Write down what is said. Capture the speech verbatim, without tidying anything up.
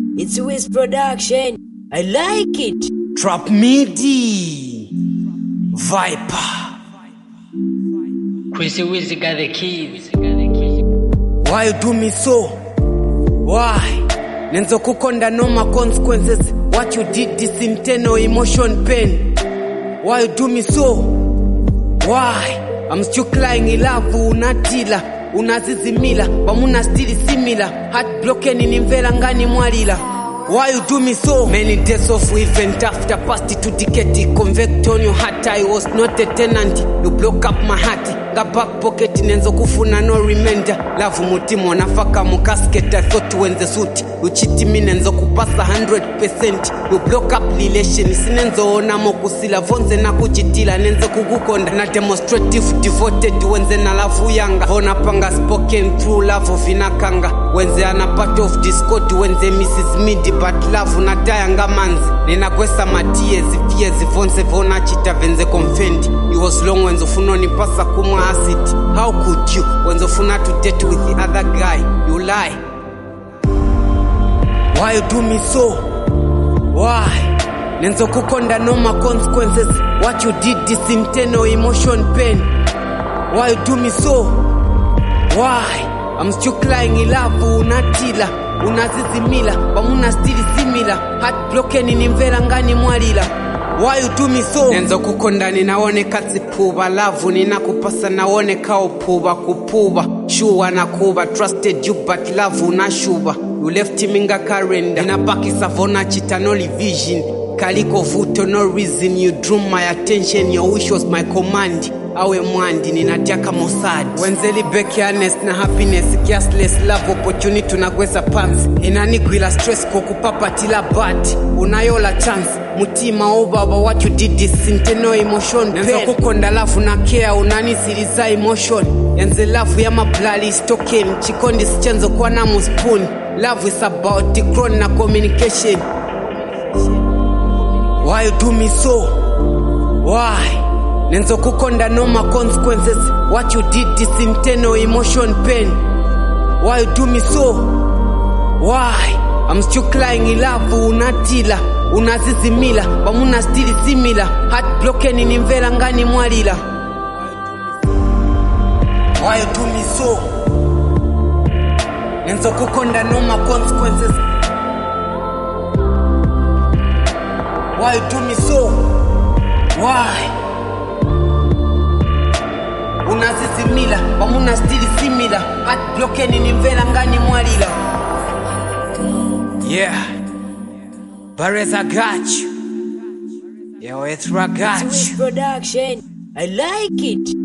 It's Wiz Production. I like it. Trap Midi Viper. Chrissy Wiz got the keys. Why you do me so? Why? Nenzo kukonda no my consequences. What you did this internal emotion pain. Why you do me so? Why? I'm still crying in love unatila. Unazizimila, bamuna still similar. Heart broken in imvela ngani mwalila. Why you do me so? Many days of event after past to decade. Convict on your heart, I was not a tenant. You block up my heart. Ga back pocket nenzo kufuna no remainder. Love mutimo nafaka mu casket. I thought when the suit. You cheat me nenzo kupasa one hundred percent. You block up relation. Sinenzo ona mo kusila. Vonze na kuchitila nenzo kukukonda. Na demonstrative devoted. Wenze na love yanga. Hona panga spoken through love of inakanga. Wenze ana part of discord. Wenze Missus Midi. But love unatayanga manzi. Nena kwesa matie zifie zivonse vona chita venze confendi. It was long when zofuno ni pasa kuma acid. How could you when zofuna to date with the other guy? You lie. Why you do me so? Why? Nenzo kukonda no my consequences. What you did this internal emotion pain. Why you do me so? Why? I'm still crying in love unatila. Unazizimila, bamuna still similar. Heart broken in imvela ngani mwalila. Why you do me so? Nenzo kukonda ninaone kazi puba. Love ninakupasa naone kao puba kupuba. Sure nakuba, trusted you but love unashuba. You left him inga karenda. Ninabaki savona chita no vision. Kaliko vuto no reason. You drew my attention, your wish was my command. Awe mwandi ninataka Mossad. Wenzeli beki honest na happiness. Gasless love opportunity tunagweza pants. Inanigwila stress kukupapa tila bad. Unayola chance. Mutima over what you did this internal emotion. Nenzo kukonda love na care. Unani siriza emotion. Yenze love ya mablali is token. Chikondi sichenzo kwa na muspoon. Love is about the crown na communication. Why you do me so? Why? Nenzo kukonda no my consequences. What you did this internal emotion pain. Why you do me so? Why? I'm still crying in love unatila. Unazizimila, bamuna still similar. Heart broken in imvela ngani mwalila. Why you do me so? Nenzo kukonda no my consequences. Why you do me so? Why? Unazizimila, bamuna still similar. Heart broken in imvela ngani mwalila. Yeah. Barres I got you. Yo, it's I got you. It's Wiz Production. I like it.